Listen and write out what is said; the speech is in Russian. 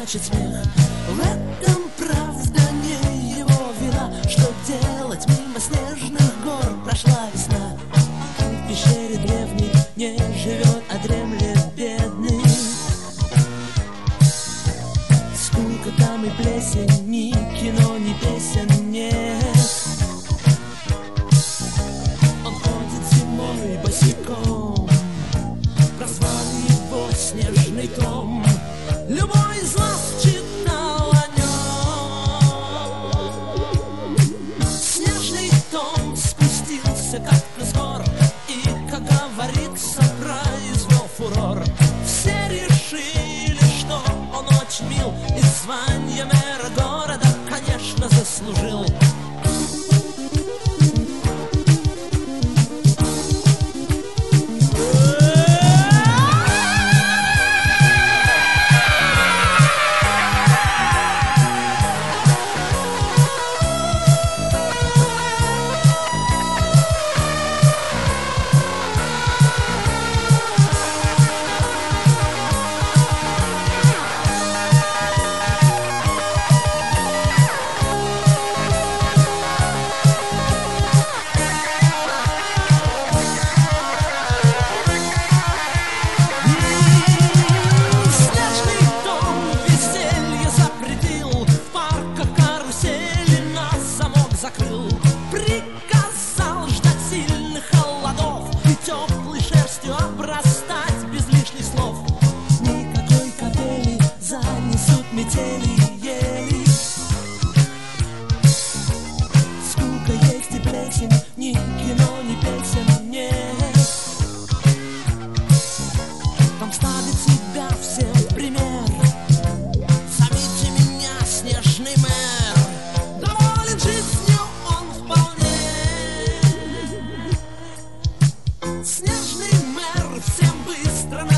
значит смех. В этом правда не его вина. Что делать, мимо снежных гор прошла весна. В пещере древней не живет, а дремлет бедный. Сколько там и плесень, ни кино, ни песен нет. Он ходит зимой босиком, прозвали его снежный том. Любой из нас читал о нем. Снежный том спустился как-то с гор и, как говорится, произвел фурор. Все решили, что он очень мил, и звание мэра города, конечно, заслужил. Приказал ждать сильных холодов и теплой шерстью обрастать без лишних слов. Никакой капели занесут метели ели. Скука есть и плесень, ни кино, ни песен нет. Там ставит себя всем в пример. Зовите меня снежный мэр. Доволен жизнью он вполне. Снежный мэр всем быстро